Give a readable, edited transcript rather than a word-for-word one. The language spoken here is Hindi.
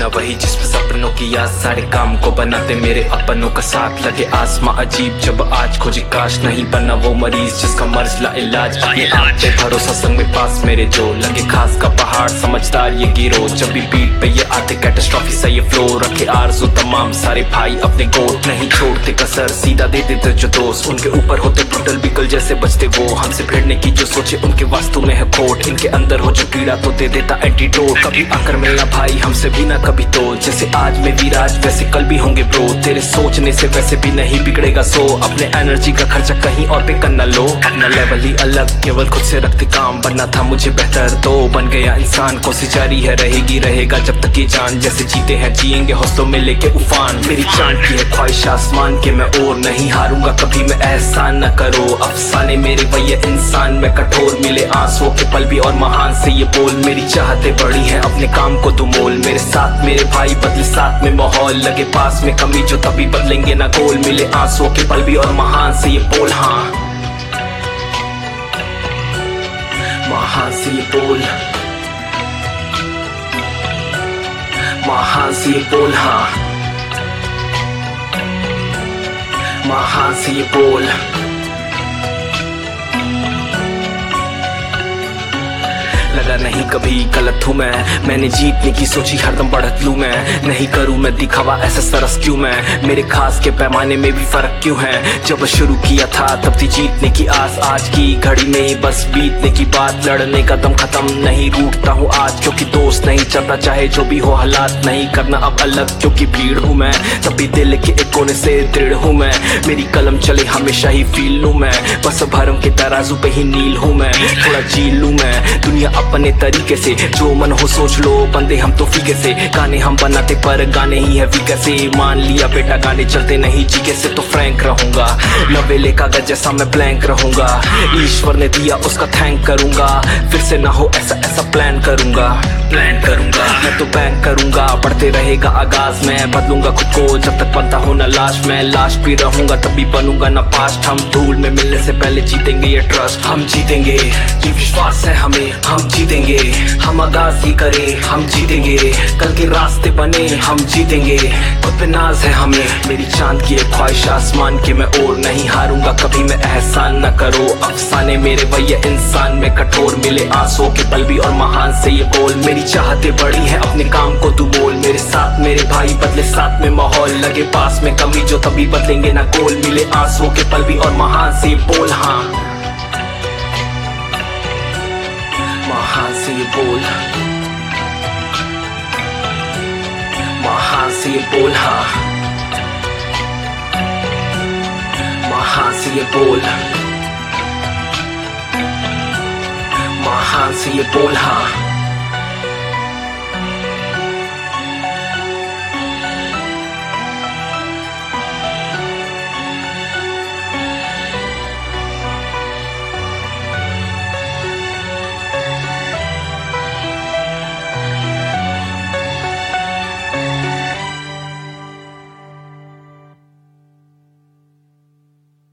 जीना वही जिसमें सपनों की याद सारे काम को बनाते मेरे अपनों का साथ। लगे आसमां अजीब जब आज खोजी काश नहीं बना वो मरीज जिसका मर्ज ला इलाज। अपने आप पे भरोसा संग में पास मेरे जो लगे खास का पहाड़ समझदार ये गिरो। जब भी बीट पे ये आते कैटास्ट्रॉफी सा ये फ्लो रखे आरज़ू तमाम सारे भाई अपने गोद नहीं छोड़ते कसर सीधा दे देते जो दोस्त उनके ऊपर होते ब्रूटल बिकल जैसे बचते वो हमसे भिड़ने की जो सोचे उनके वास्तु में है खोट। इनके अंदर हो जो कीड़ा तो दे देता एंटीडोट। कभी आकर मिलना भाई हमसे भी ना कभी तो जैसे आज में विराज वैसे कल भी होंगे ब्रो। तेरे सोचने से वैसे भी नहीं बिगड़ेगा सो अपने एनर्जी का खर्चा कहीं और पे करना लो। अपना लेवल ही अलग केवल खुद से रखते काम बनना था मुझे बेहतर तो बन गया इंसान। कोशिश जारी है रहेगी रहेगा जब तक ये जान जैसे जीते हैं जिएंगे हौसलों में लेके उफान। मेरी चांद की है ख्वाहिश आसमान के मैं और नहीं हारूंगा कभी मैं एहसान न करो। अफसाने मेरे वही इंसान में कठोर मिले आंसुओं के पल भी और महान से ये बोल। मेरी चाहते बड़ी हैं अपने काम को तू मोल। मेरे साथ मेरे भाई बदले साथ में माहौल लगे पास में कमी जो तभी बदलेंगे ना गोल। मिले आंसुओं के पल भी और महान से ये बोल। हाँ महान से ये बोल महान से ये बोल। हाँ महान से ये बोल। लगा नहीं कभी गलत हूँ मैंने जीतने की सोची हरदम बढ़त लूँ मैं। नहीं करूँ मैं दिखावा ऐसा सरस क्यों मैं। मेरे खास के पैमाने में भी फर्क क्यों है। जब शुरू किया था तब थी जीतने की आस आज की घड़ी में ही बस बीतने की बात। लड़ने का दम खत्म नहीं रूठता हूँ आज क्योंकि दोस्त नहीं चलता चाहे जो भी हो हालात। नहीं करना अब अलग क्योंकि भीड़ हूँ मैं तब भी दिल के एक कोने से दृढ़ हूँ मैं। मेरी कलम चले हमेशा ही फील लूँ मैं बस भरम के तराजू पे ही नील हूँ मैं। थोड़ा जी लूँ मैं दुनिया अपने तरीके से जो मन हो सोच लो बंदे हम तो फीके से। गाने हम बनाते पर गाने ही है फीके से। मान लिया बेटा गाने चलते नहीं जीके से तो फ्रैंक रहूंगा। नवेले कागज जैसा मैं ब्लैंक रहूंगा। ईश्वर ने दिया उसका थैंक करूंगा। फिर से ना हो ऐसा ऐसा प्लान करूंगा मैं तो बैंक करूंगा। बढ़ते रहेगा आगाज मैं बदलूंगा खुद को जब तक बनता हो ना लाश। मैं लाश भी रहूंगा तभी बनूंगा ना पास्ट। हम धूल में मिलने से पहले जीतेंगे ये ट्रस्ट। हम जीतेंगे ये विश्वास है हमें हम जीतेंगे। हम आगाज ही करें हम जीतेंगे कल के रास्ते बने हम जीतेंगे। खुद पे नाज है हमें मेरी चांद की एक ख्वाहिश आसमान के मैं और नहीं हारूंगा कभी मैं एहसान न करो। अफसाने मेरे वही इंसान में कठोर मिले आंसुओं के पल भी और महान से ये बोल। मेरी चाहते बड़ी है अपने काम को तू बोल। मेरे साथ मेरे भाई बदले साथ में माहौल लगे पास में कमी जो तभी बदलेंगे ना गोल। मिले आंसुओं के पल भी और महान से ये बोल। हाँ महान से ये बोल महान से ये बोल। हाँ महान से ये बोल महान से ये बोल। हाँ